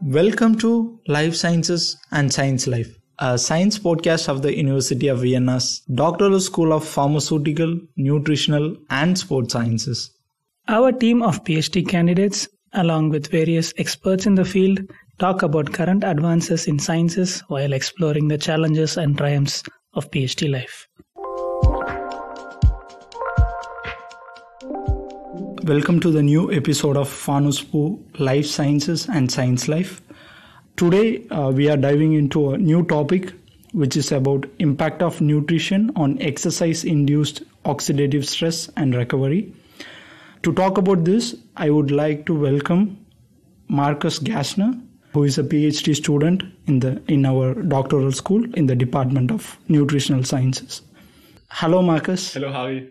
Welcome to Life Sciences and Science Life, a science podcast of the University of Vienna's Doctoral School of Pharmaceutical, Nutritional and Sports Sciences. Our team of PhD candidates, along with various experts in the field, talk about current advances in sciences while exploring the challenges and triumphs of PhD life. Welcome to the new episode of FANUSPO Life Sciences and Science Life. Today we are diving into a new topic which is about impact of nutrition on exercise-induced oxidative stress and recovery. To talk about this, I would like to welcome Marcus Gassner, who is a PhD student in our doctoral school in the Department of Nutritional Sciences. Hello, Marcus. Hello, Harry.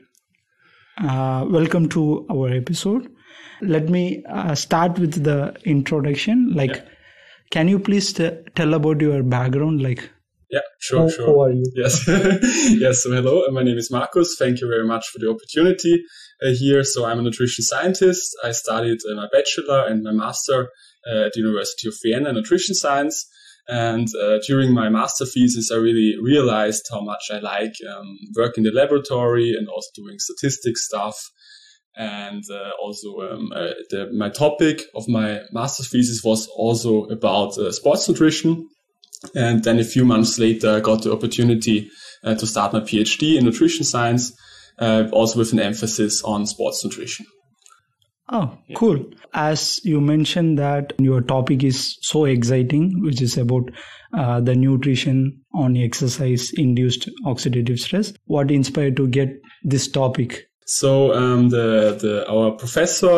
Welcome to our episode. Let me start with the introduction. Can you please tell about your background? Sure. Who are you? Yes. Yes. So hello, my name is Marcus. Thank you very much for the opportunity here. So I'm a nutrition scientist. I studied my bachelor and my master at the University of Vienna in nutrition science. And during my master thesis, I really realized how much I like work in the laboratory and also doing statistics stuff. And my topic of my master thesis was also about sports nutrition. And then a few months later, I got the opportunity to start my PhD in nutrition science, also with an emphasis on sports nutrition. Oh, cool. As you mentioned that your topic is so exciting, which is about the nutrition on exercise-induced oxidative stress. What inspired to get this topic? So our professor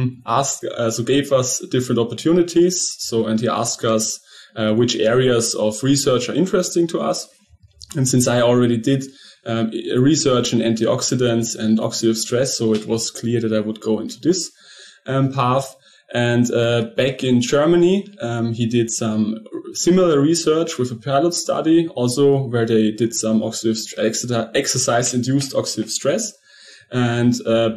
gave us different opportunities. And he asked us which areas of research are interesting to us. And since I already did research in antioxidants and oxidative stress, so it was clear that I would go into this path. And back in Germany, he did some similar research with a pilot study, also where they did some exercise-induced oxidative stress. And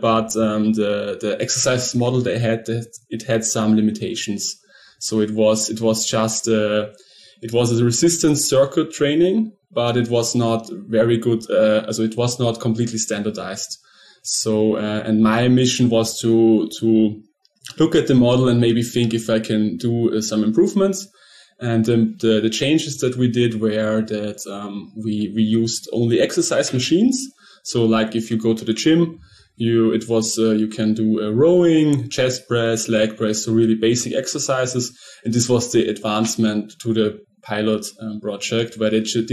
the exercise model they had, it had some limitations. So it was a resistance circuit training, but it was not very good. It was not completely standardized. So, and my mission was to look at the model and maybe think if I can do some improvements. And the changes that we did were that we used only exercise machines. So, like if you go to the gym, you can do rowing, chest press, leg press, so really basic exercises. And this was the advancement to the pilot project where they just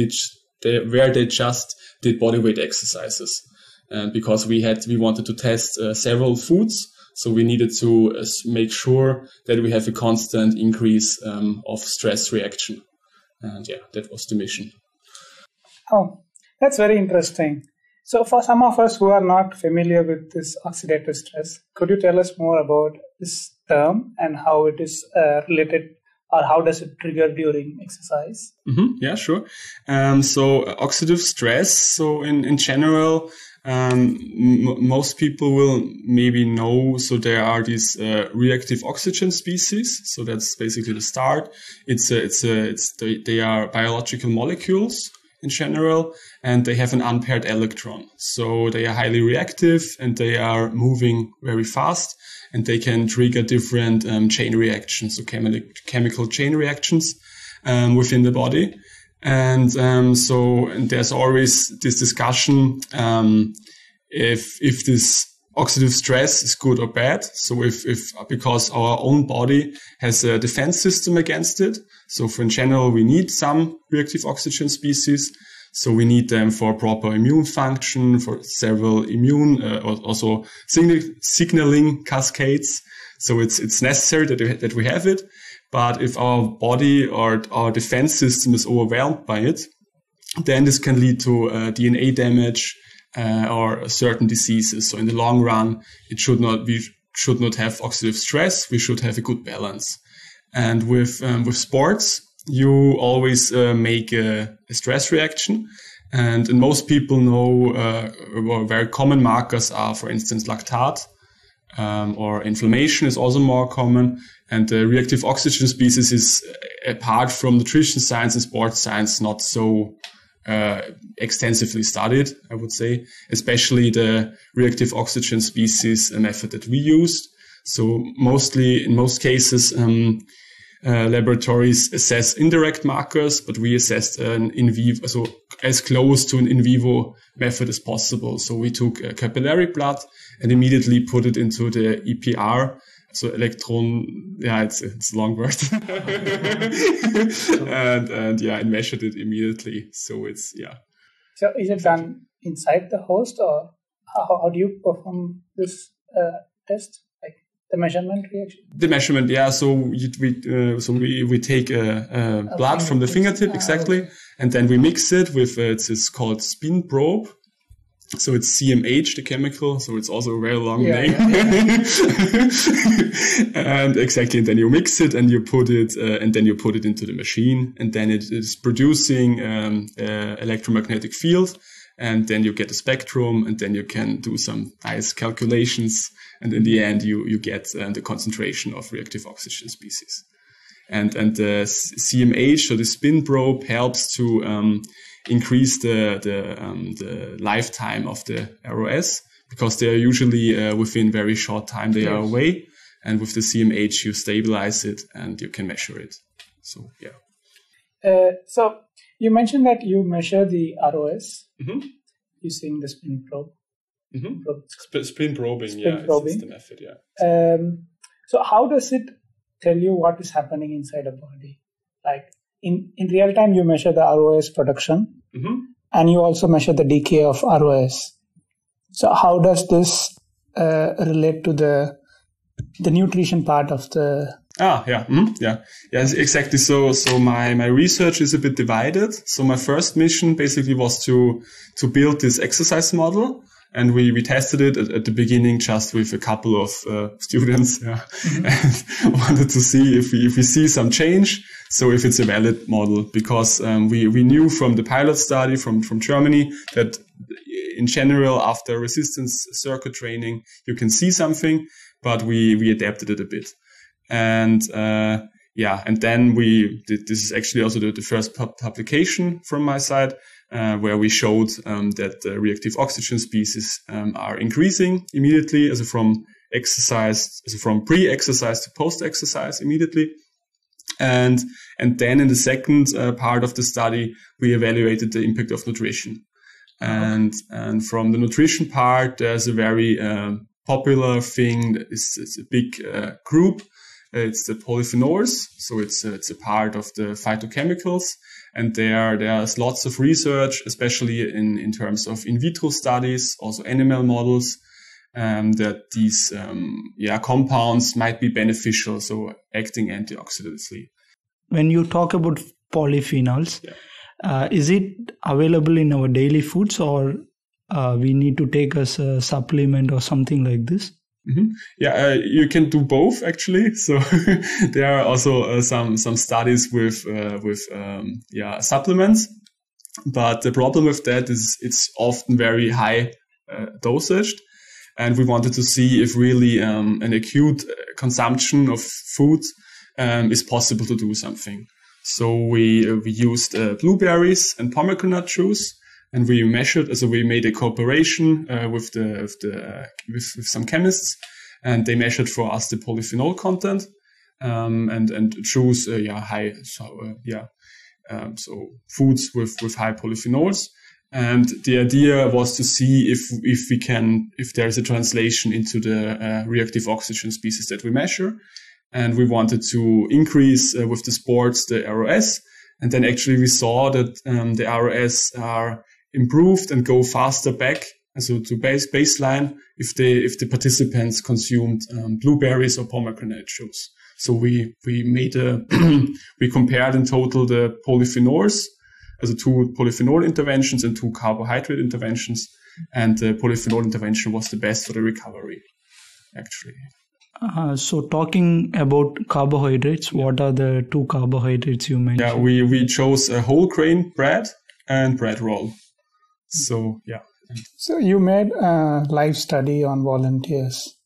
did bodyweight exercises. And because we wanted to test several foods, so we needed to make sure that we have a constant increase of stress reaction. And that was the mission. Oh, that's very interesting. So for some of us who are not familiar with this oxidative stress, could you tell us more about this term and how it is related, or how does it trigger during exercise? Mm-hmm. Yeah, sure. So oxidative stress. So in general, most people will maybe know. So there are these reactive oxygen species. So that's basically the start. They are biological molecules in general, and they have an unpaired electron. So they are highly reactive and they are moving very fast, and they can trigger different chain reactions, so chemical chain reactions within the body. And there's always this discussion if this oxidative stress is good or bad. So because our own body has a defense system against it. So in general, we need some reactive oxygen species. So we need them for proper immune function, for several immune, also signaling cascades. So it's necessary that we have it. But if our body or our defense system is overwhelmed by it, then this can lead to DNA damage or certain diseases. So in the long run, we should not have oxidative stress. We should have a good balance. And with sports, you always make a stress reaction. And most people know very common markers are, for instance, lactate or inflammation is also more common. And the reactive oxygen species is, apart from nutrition science and sports science, not so extensively studied, I would say, especially the reactive oxygen species method that we used. So mostly, in most cases, laboratories assess indirect markers, but we assessed an in vivo, so as close to an in vivo method as possible. So we took capillary blood and immediately put it into the EPR, so electron, it's a long word, and measured it immediately. So So is it done inside the host, or how do you perform this test? The measurement reaction? The measurement, yeah. So we take blood from the fingertip, exactly, okay. And then we mix it with it's called spin probe. So it's CMH, the chemical. So it's also a very long name. And exactly, and then you mix it and you put it, into the machine, and then it is producing electromagnetic field. And then you get a spectrum, and then you can do some nice calculations. And in the end, you get the concentration of reactive oxygen species. And the CMH, so the spin probe, helps to increase the lifetime of the ROS, because they are usually within very short time they are away. And with the CMH, you stabilize it and you can measure it. So, yeah. So you mentioned that you measure the ROS using the spin probe. Spin probing, spin probing. Is the method, yeah. So how does it tell you what is happening inside a body? Like in real time, you measure the ROS production, and you also measure the decay of ROS. So how does this relate to the nutrition part of the... Yes, exactly. So my research is a bit divided. So my first mission basically was to build this exercise model. And we tested it at the beginning just with a couple of students, and wanted to see if we see some change. So if it's a valid model, because we knew from the pilot study from Germany that in general after resistance circuit training you can see something, but we adapted it a bit. And and then this is actually also the first publication from my side. Where we showed that the reactive oxygen species are increasing immediately, from pre-exercise to post-exercise immediately. And then in the second part of the study, we evaluated the impact of nutrition. And from the nutrition part, there's a very popular thing. It's a big group. It's the polyphenols. So it's a part of the phytochemicals. And there's lots of research, especially in terms of in vitro studies, also animal models, that these compounds might be beneficial, so acting antioxidatively. When you talk about polyphenols, is it available in our daily foods, or we need to take as a supplement or something like this? You can do both actually. So there are also some studies with supplements, but the problem with that is it's often very high dosage, and we wanted to see if really an acute consumption of food is possible to do something. So we used blueberries and pomegranate juice. And we measured, we made a cooperation with some chemists, and they measured for us the polyphenol content, and chose high, so foods with high polyphenols. And the idea was to see if there's a translation into the reactive oxygen species that we measure, and we wanted to increase with the sports the ROS, and then actually we saw that the ROS are improved and go faster back, so to baseline, if the participants consumed blueberries or pomegranate juice. So we made we compared in total the polyphenols, two polyphenol interventions and two carbohydrate interventions, and the polyphenol intervention was the best for the recovery, actually. So talking about carbohydrates, what are the two carbohydrates you mentioned? Yeah, we chose a whole grain bread and bread roll. So, So you made a live study on volunteers,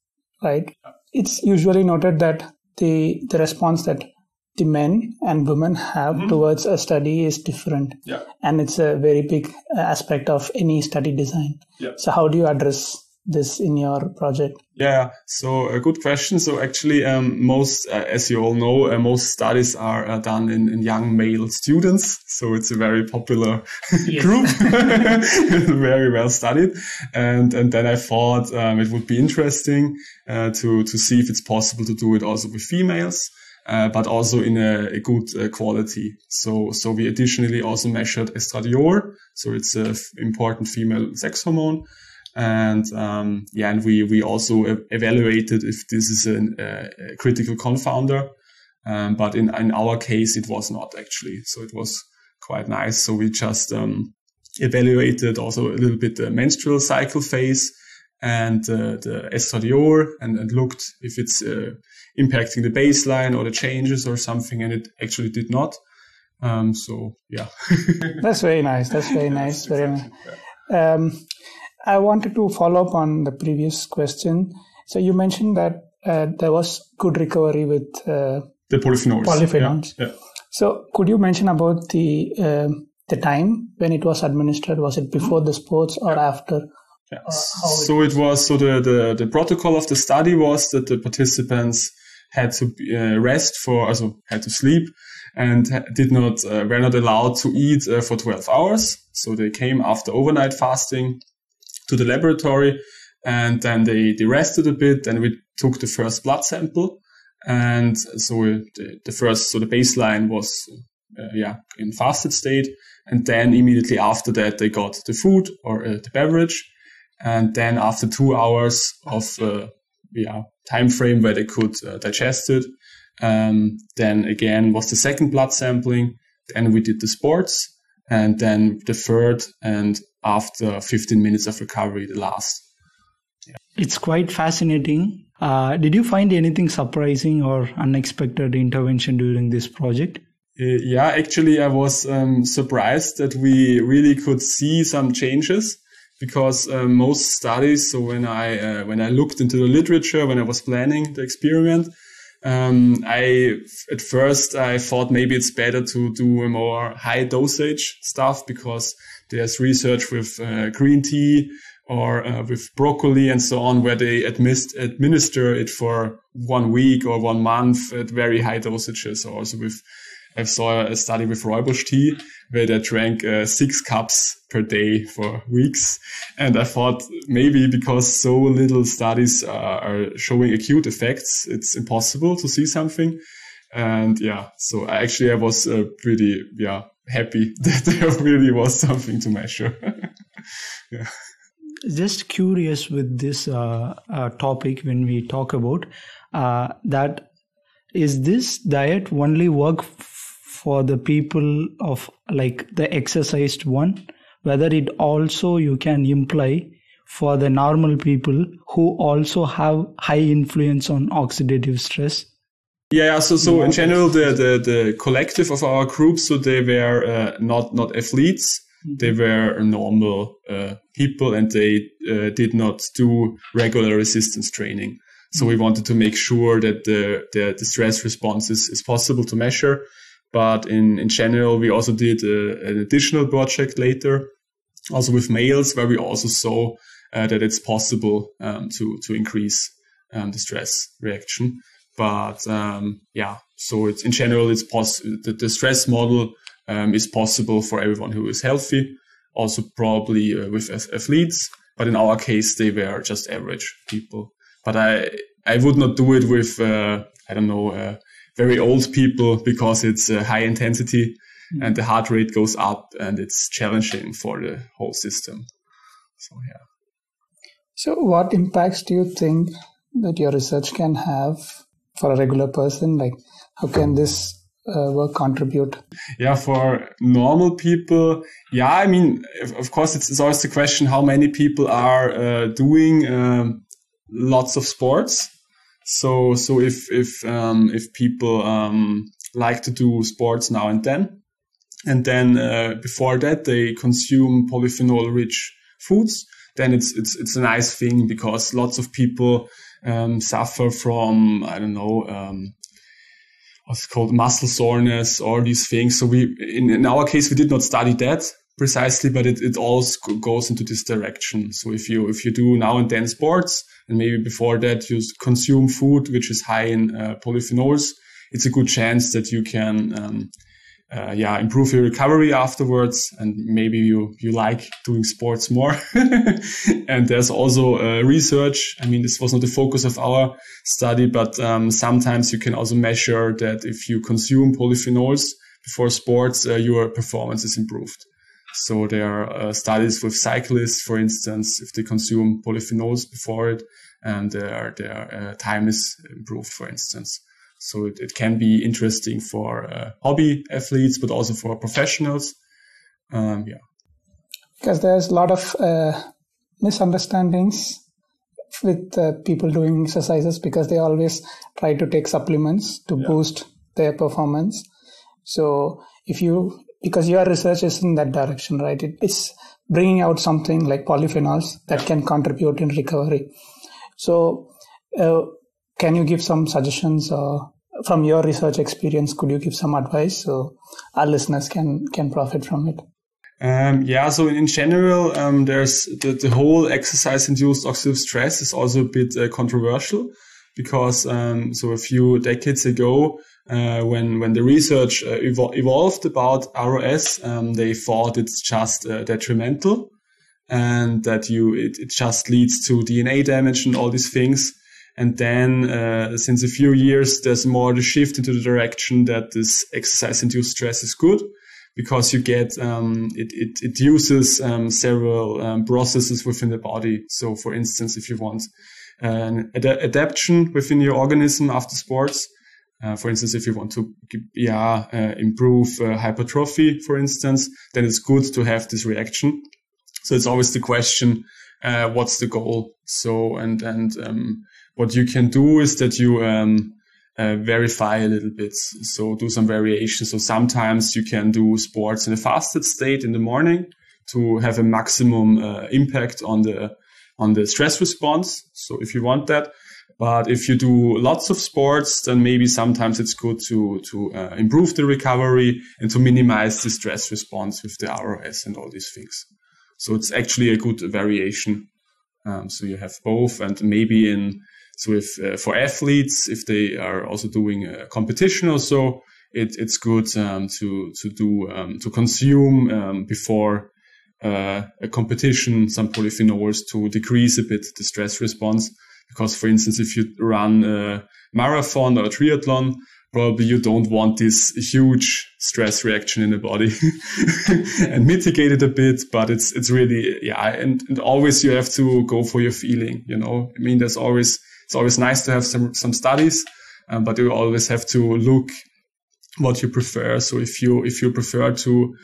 right? It's usually noted that the response that the men and women have towards a study is different. Yeah. And it's a very big aspect of any study design. Yeah. So how do you address this in your project? Yeah, so a good question. So actually, most, as you all know, most studies are done in young male students. So it's a very popular group, very well studied. And then I thought it would be interesting to see if it's possible to do it also with females. But also in a good quality. So we additionally also measured estradiol. So it's an important female sex hormone. And and we also evaluated if this is a critical confounder. But in our case, it was not actually. So it was quite nice. So we just evaluated also a little bit the menstrual cycle phase and the estradiol and looked if it's impacting the baseline or the changes or something, and it actually did not. So yeah. That's very nice. That's very nice. Very nice. I wanted to follow up on the previous question. So you mentioned that there was good recovery with the polyphenols. Yeah. So could you mention about the time when it was administered? Was it before the sports or after? Yeah. The protocol of the study was that the participants had to had to sleep and were not allowed to eat for 12 hours. So they came after overnight fasting to the laboratory, and then they rested a bit, and we took the first blood sample. And so the baseline was in fasted state, and then immediately after that they got the food or the beverage, and then after 2 hours of time frame where they could digest it, then again was the second blood sampling, then we did the sports, and then the third, and after 15 minutes of recovery, the last. Yeah. It's quite fascinating. Did you find anything surprising or unexpected intervention during this project? Actually, I was surprised that we really could see some changes, because most studies. So when I looked into the literature, when I was planning the experiment, at first I thought maybe it's better to do a more high dosage stuff, because there's research with green tea or with broccoli and so on, where they administer it for 1 week or 1 month at very high dosages. Also I saw a study with rooibos tea where they drank 6 cups per day for weeks. And I thought maybe because so little studies are showing acute effects, it's impossible to see something. And so I was pretty happy that there really was something to measure. Yeah. Just curious with this topic, when we talk about that, is this diet only work for the people of like the exercised one, whether it also you can imply for the normal people who also have high influence on oxidative stress? Yeah. So in general, the collective of our group, so they were not athletes. They were normal people, and they did not do regular resistance training. So we wanted to make sure that the stress response is possible to measure. But in general, we also did an additional project later, also with males, where we also saw that it's possible to increase the stress reaction. But so it's in general, it's possible. The stress model is possible for everyone who is healthy, also probably with athletes. But in our case, they were just average people. But I would not do it with very old people, because it's high intensity and the heart rate goes up, and it's challenging for the whole system. So yeah. So what impacts do you think that your research can have for a regular person? Like, how can this work contribute? Yeah, for normal people, I mean, of course, it's always the question how many people are doing lots of sports. So if people like to do sports now and then before that they consume polyphenol-rich foods, then it's a nice thing, because lots of people suffer from, I don't know, what's called muscle soreness or these things. So in our case, we did not study that precisely, but it also goes into this direction. So if you do now and then sports, and maybe before that you consume food which is high in polyphenols, it's a good chance that you can improve your recovery afterwards, and maybe you like doing sports more. And there's also research. I mean, this was not the focus of our study, but sometimes you can also measure that if you consume polyphenols before sports, your performance is improved. So there are studies with cyclists, for instance, if they consume polyphenols before it, and their time is improved, for instance. So it can be interesting for hobby athletes, but also for professionals. Because there's a lot of misunderstandings with people doing exercises, because they always try to take supplements to boost their performance. So because your research is in that direction, right? It's bringing out something like polyphenols that can contribute in recovery. So can you give some suggestions from your research experience? Could you give some advice so our listeners can profit from it? So in general, there's the whole exercise-induced oxidative stress is also a bit controversial, because so a few decades ago, when the research evolved about ROS, they thought it's just detrimental, and that it just leads to DNA damage and all these things. And then since a few years, there's more the shift into the direction that this exercise-induced stress is good, because you get it uses several processes within the body. So, for instance, if you want an adaptation within your organism after sports, for instance, if you want to improve hypertrophy, for instance, then it's good to have this reaction. So it's always the question, what's the goal? So what you can do is that you verify a little bit. So do some variation. So sometimes you can do sports in a fasted state in the morning to have a maximum impact on the stress response. So if you want that, but if you do lots of sports, then maybe sometimes it's good to improve the recovery and to minimize the stress response with the ROS and all these things. So it's actually a good variation. So you have both, and maybe for athletes, if they are also doing a competition or so, it's good to consume before a competition some polyphenols to decrease a bit the stress response. Because, for instance, if you run a marathon or a triathlon, probably you don't want this huge stress reaction in the body and mitigate it a bit. But it's really, and always you have to go for your feeling, I mean, it's always nice to have some studies, but you always have to look what you prefer. So if you prefer to,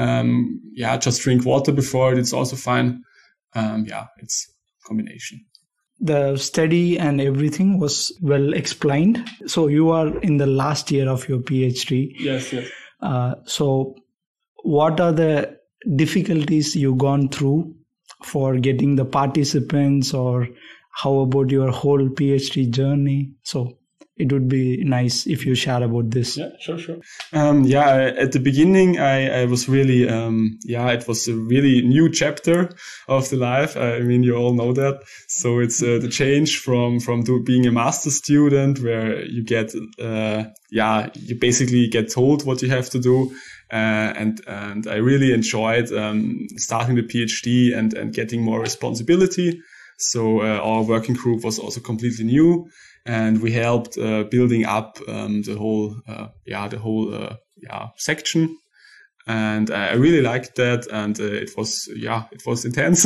just drink water before it, it's also fine. It's a combination. The study and everything was well explained. So you are in the last year of your PhD. Yes. So what are the difficulties you've gone through for getting the participants, or how about your whole PhD journey? So it would be nice if you share about this. Yeah, sure. At the beginning, I was really, it was a really new chapter of the life. I mean, you all know that. So it's the change from being a master's student, where you get, you basically get told what you have to do. And I really enjoyed starting the PhD and getting more responsibility. So our working group was also completely new. And we helped building up the whole section, and I really liked that. And it was intense.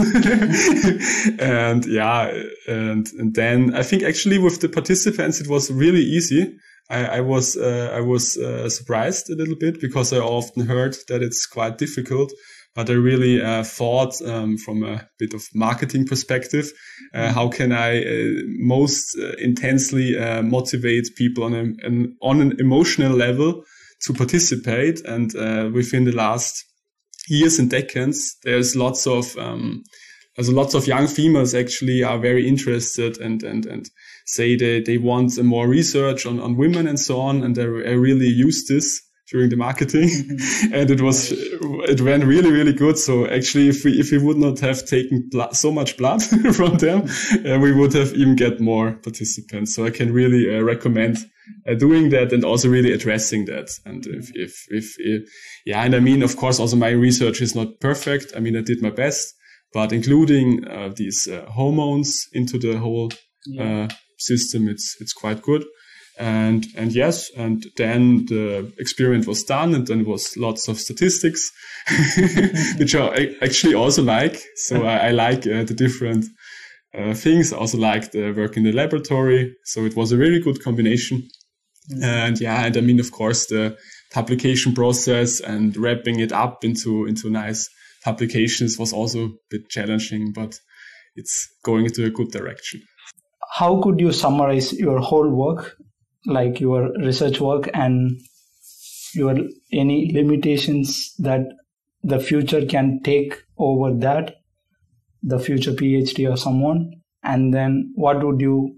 and then I think actually with the participants it was really easy. I was surprised a little bit, because I often heard that it's quite difficult. But I really thought from a bit of marketing perspective, how can I most intensely motivate people on an emotional level to participate? And within the last years and decades, there's lots of as lots of young females actually are very interested and say they want more research on women and so on. And I really used this during the marketing and it went really, really good. So actually, if we would not have taken so much blood from them, we would have even get more participants. So I can really recommend doing that and also really addressing that. And and I mean, of course, also my research is not perfect. I mean, I did my best, but including these hormones into the whole system, it's quite good. And yes, and then the experiment was done, and then it was lots of statistics, which I actually also like. So I like the different things. I also like the work in the laboratory. So it was a really good combination. And I mean, of course, the publication process and wrapping it up into nice publications was also a bit challenging, but it's going into a good direction. How could you summarize your whole work, like your research work, and your any limitations that the future can take over that, the future PhD or someone? And then what would you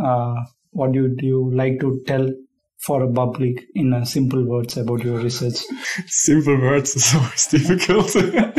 like to tell for a public in simple words about your research? Simple words is always difficult.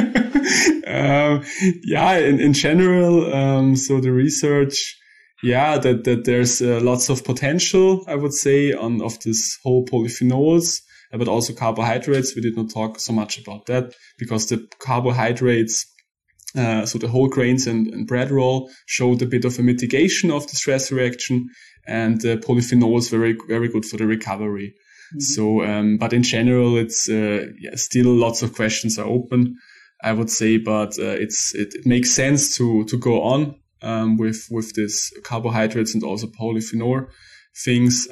In general, so the research, that there's lots of potential, I would say, of this whole polyphenols, but also carbohydrates. We did not talk so much about that because the carbohydrates, so the whole grains and bread roll, showed a bit of a mitigation of the stress reaction, and the polyphenols very, very good for the recovery. Mm-hmm. So, but in general, it's still lots of questions are open, I would say, but it makes sense to go on with this carbohydrates and also polyphenol things.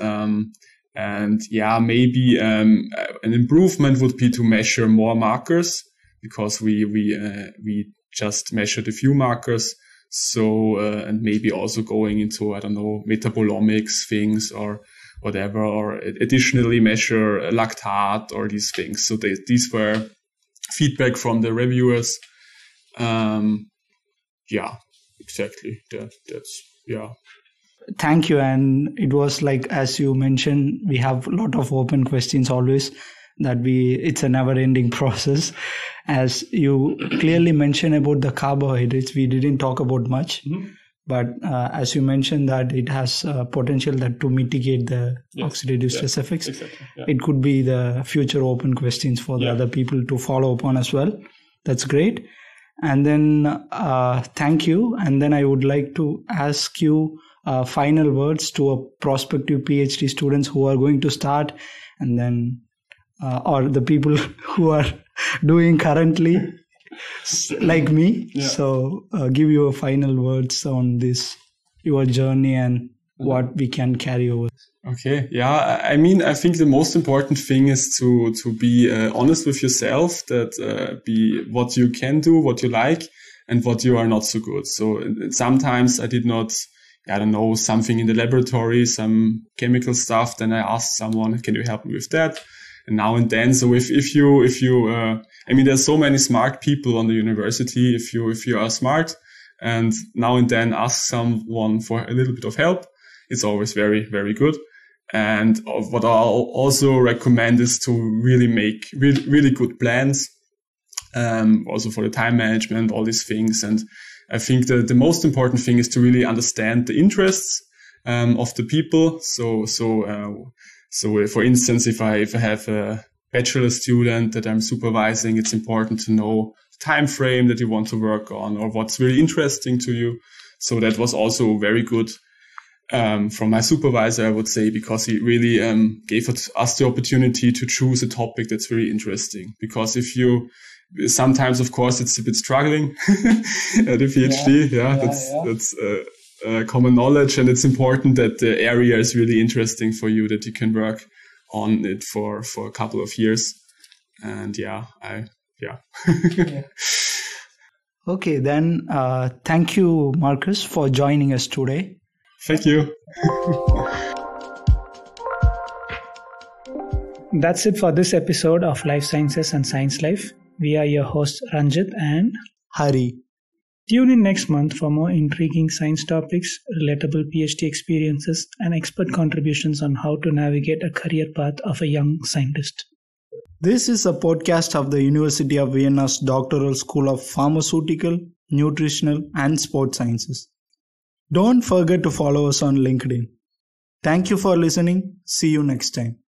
Maybe an improvement would be to measure more markers, because we just measured a few markers. So, and maybe also going into, I don't know, metabolomics things or whatever, or additionally measure lactate or these things. So these were feedback from the reviewers. Exactly. That's. Thank you. And it was like, as you mentioned, we have a lot of open questions always, it's a never ending process. As you clearly mentioned about the carbohydrates, we didn't talk about much, but as you mentioned that it has potential to mitigate the oxidative stress effects. Exactly, It could be the future open questions for the other people to follow up on as well. That's great. And then thank you. And then I would like to ask you final words to a prospective PhD students who are going to start, and then or the people who are doing currently, like me. Yeah. So give your final words on this, your journey, and what we can carry over. Okay. Yeah. I mean, I think the most important thing is to be honest with yourself, that be what you can do, what you like, and what you are not so good. So sometimes I did not, I don't know, something in the laboratory, some chemical stuff. Then I asked someone, can you help me with that? And now and then. So if you, I mean, there's so many smart people on the university. If you are smart and now and then ask someone for a little bit of help, it's always very, very good. And what I'll also recommend is to really make really good plans, also for the time management, all these things. And I think the most important thing is to really understand the interests of the people. So for instance, if I have a bachelor student that I'm supervising, it's important to know the time frame that you want to work on or what's really interesting to you. So that was also very good from my supervisor, I would say, because he really gave us the opportunity to choose a topic that's very interesting. Because sometimes, of course, it's a bit struggling at the PhD. That's common knowledge, and it's important that the area is really interesting for you, that you can work on it for a couple of years. And Okay, then thank you, Marcus, for joining us today. Thank you. That's it for this episode of Life Sciences and Science Life. We are your hosts, Ranjit and Hari. Tune in next month for more intriguing science topics, relatable PhD experiences, and expert contributions on how to navigate a career path of a young scientist. This is a podcast of the University of Vienna's Doctoral School of Pharmaceutical, Nutritional, and Sports Sciences. Don't forget to follow us on LinkedIn. Thank you for listening. See you next time.